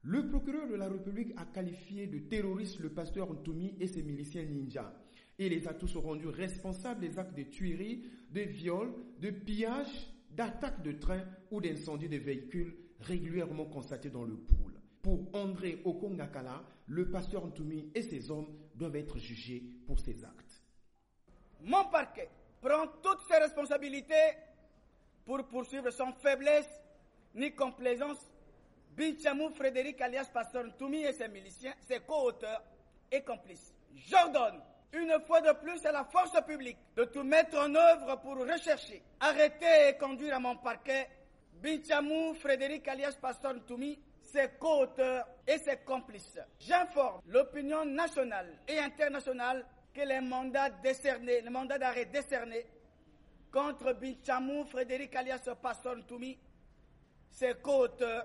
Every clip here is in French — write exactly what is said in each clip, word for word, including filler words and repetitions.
Le procureur de la République a qualifié de terroriste le pasteur Ntoumi et ses miliciens ninja. Et les a tous rendus responsables des actes de tuerie, de viols, de pillage, d'attaques de trains ou d'incendie de véhicules régulièrement constatés dans le pool. Pour André Okongakala, le pasteur Ntoumi et ses hommes doivent être jugés pour ces actes. Mon parquet prend toutes ses responsabilités pour poursuivre sans faiblesse ni complaisance Bintchamou Frédéric alias Pasteur Ntoumi et ses miliciens, ses co-auteurs et complices. J'ordonne une fois de plus à la force publique de tout mettre en œuvre pour rechercher, arrêter et conduire à mon parquet Bintchamou Frédéric alias Pasteur Ntoumi, ses co-auteurs et ses complices. J'informe l'opinion nationale et internationale que les mandats décernés, les mandats d'arrêt décernés contre Bintchamou Frédéric alias Pasteur Ntoumi, ses co-auteurs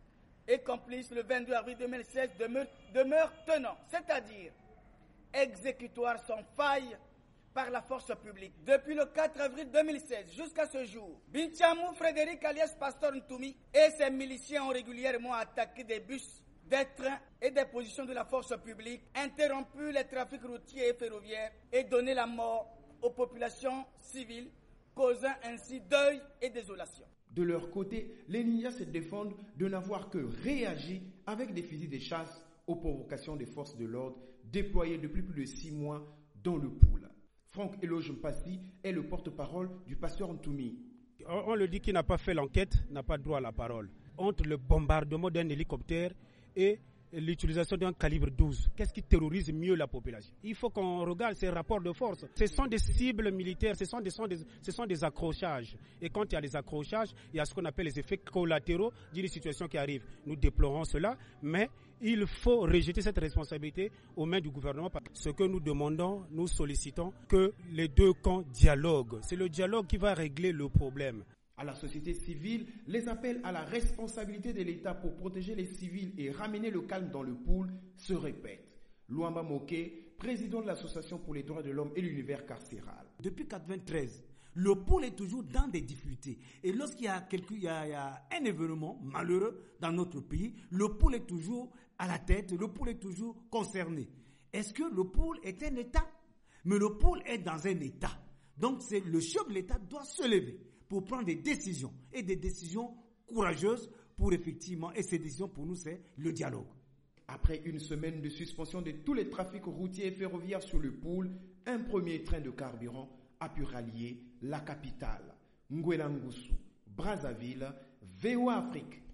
et complices le vingt-deux avril deux mille seize demeurent, demeurent tenants, c'est-à-dire exécutoires sans faille par la force publique. Depuis le quatre avril deux mille seize jusqu'à ce jour, Bintchamou Frédéric alias Pasteur Ntoumi et ses miliciens ont régulièrement attaqué des bus, des trains et des positions de la force publique, interrompu les trafics routiers et ferroviaires et donné la mort aux populations civiles, causant ainsi deuil et désolation. De leur côté, les ninjas se défendent de n'avoir que réagi avec des fusils de chasse aux provocations des forces de l'ordre déployées depuis plus de six mois dans le pool. Franck Eloge Mpassi est le porte-parole du pasteur Ntoumi. On le dit qu'il n'a pas fait l'enquête, n'a pas droit à la parole. Entre le bombardement d'un hélicoptère et l'utilisation d'un calibre douze, qu'est-ce qui terrorise mieux la population? Il faut qu'on regarde ces rapports de force. Ce sont des cibles militaires, ce sont des, sont des, ce sont des accrochages. Et quand il y a des accrochages, il y a ce qu'on appelle les effets collatéraux d'une situation qui arrive. Nous déplorons cela, mais il faut rejeter cette responsabilité aux mains du gouvernement. Ce que nous demandons, nous sollicitons que les deux camps dialoguent. C'est le dialogue qui va régler le problème. À la société civile, les appels à la responsabilité de l'État pour protéger les civils et ramener le calme dans le pool se répètent. Luamba Moké, président de l'Association pour les droits de l'homme et l'univers carcéral. Depuis mille neuf cent quatre-vingt-treize, le pool est toujours dans des difficultés. Et lorsqu'il y a, quelque, il y a, il y a un événement malheureux dans notre pays, le pool est toujours à la tête, le pool est toujours concerné. Est-ce que le pool est un État? Mais le pool est dans un État. Donc c'est, le chef de l'État doit se lever pour prendre des décisions, et des décisions courageuses pour effectivement, et ces décisions pour nous c'est le dialogue. Après une semaine de suspension de tous les trafics routiers et ferroviaires sur le pool, un premier train de carburant a pu rallier la capitale, Ngouela Ngusu, Brazzaville, V O A Afrique.